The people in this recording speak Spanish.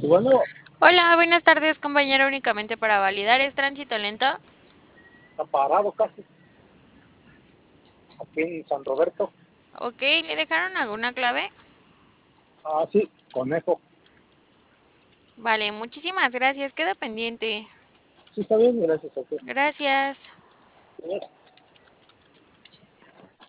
Bueno, Hola, buenas tardes, compañero. Únicamente para validar, ¿es tránsito lento? está parado casi, aquí en San Roberto. Ok, ¿le dejaron alguna clave? Ah, sí, conejo. Vale, muchísimas gracias. Queda pendiente. Sí, está bien, gracias a ti. Gracias. Sí.